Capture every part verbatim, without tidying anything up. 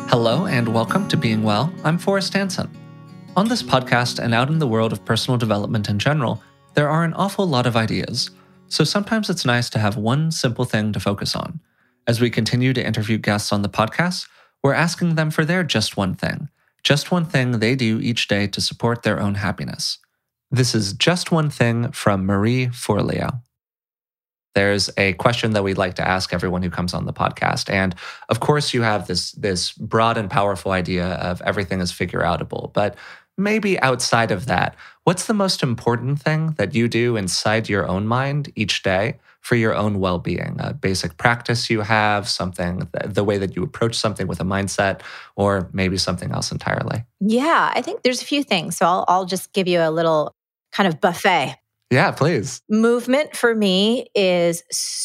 Hello and welcome to Being Well. I'm Forrest Hansen. On this podcast and out in the world of personal development in general, there are an awful lot of ideas, so sometimes it's nice to have one simple thing to focus on. As we continue to interview guests on the podcast, we're asking them for their just one thing, just one thing they do each day to support their own happiness. This is Just One Thing from Marie Forleo. There's a question that we'd like to ask everyone who comes on the podcast. And of course, you have this, this broad and powerful idea of everything is figure-outable. But maybe outside of that, what's the most important thing that you do inside your own mind each day for your own well-being? A basic practice you have, something, the way that you approach something with a mindset, or maybe something else entirely? Yeah, I think there's a few things. So I'll, I'll just give you a little kind of buffet. Yeah, please. Movement for me is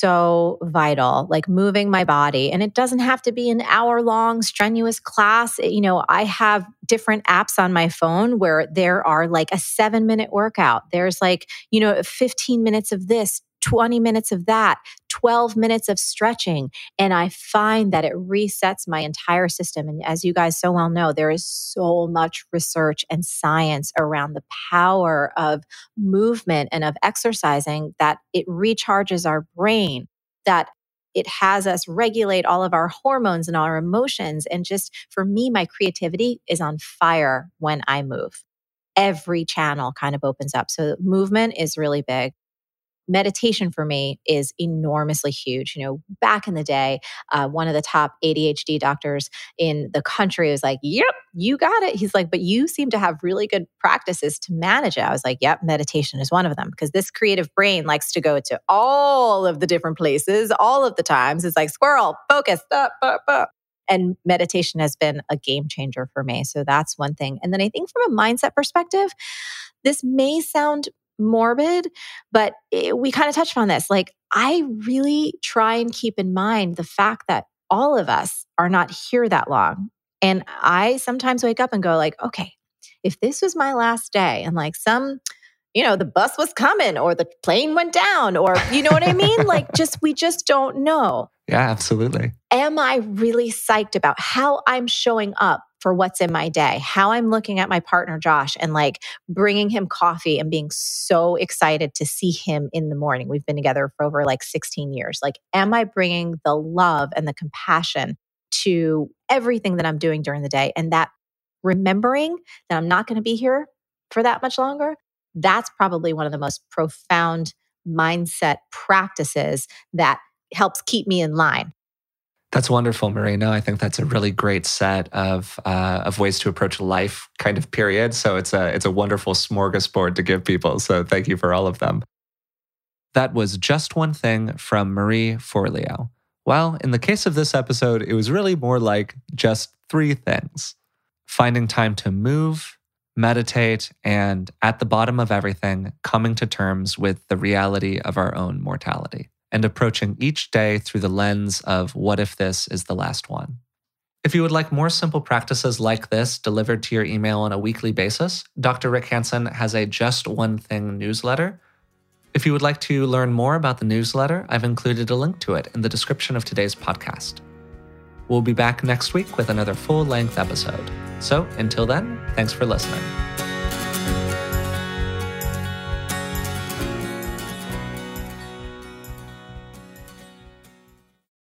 so vital, like moving my body. And it doesn't have to be an hour-long strenuous class. You know, I have different apps on my phone where there are like a seven-minute workout. There's like, you know, fifteen minutes of this, twenty minutes of that, twelve minutes of stretching. And I find that it resets my entire system. And as you guys so well know, there is so much research and science around the power of movement and of exercising, that it recharges our brain, that it has us regulate all of our hormones and our emotions. And just for me, my creativity is on fire when I move. Every channel kind of opens up. So movement is really big. Meditation for me is enormously huge. You know, back in the day, uh, one of the top A D H D doctors in the country was like, yep, you got it. He's like, but you seem to have really good practices to manage it. I was like, yep, meditation is one of them, because this creative brain likes to go to all of the different places, all of the times. It's like, squirrel, focus, uh, uh, uh. And meditation has been a game changer for me. So that's one thing. And then I think from a mindset perspective, this may sound morbid, but it, we kind of touched on this. Like, I really try and keep in mind the fact that all of us are not here that long. And I sometimes wake up and go like, okay, if this was my last day and like some, you know, the bus was coming or the plane went down or, you know what I mean? Like, just, we just don't know. Yeah, absolutely. Am I really psyched about how I'm showing up for what's in my day, how I'm looking at my partner, Josh, and like bringing him coffee and being so excited to see him in the morning? We've been together for over like sixteen years. Like, am I bringing the love and the compassion to everything that I'm doing during the day? And that remembering that I'm not going to be here for that much longer, that's probably one of the most profound mindset practices that helps keep me in line. That's wonderful, Marina. I think that's a really great set of uh, of ways to approach life, kind of period. So it's a it's a wonderful smorgasbord to give people. So thank you for all of them. That was Just One Thing from Marie Forleo. Well, in the case of this episode, it was really more like just three things: finding time to move, meditate, and at the bottom of everything, coming to terms with the reality of our own mortality, and approaching each day through the lens of what if this is the last one. If you would like more simple practices like this delivered to your email on a weekly basis, Doctor Rick Hansen has a Just One Thing newsletter. If you would like to learn more about the newsletter, I've included a link to it in the description of today's podcast. We'll be back next week with another full-length episode. So until then, thanks for listening.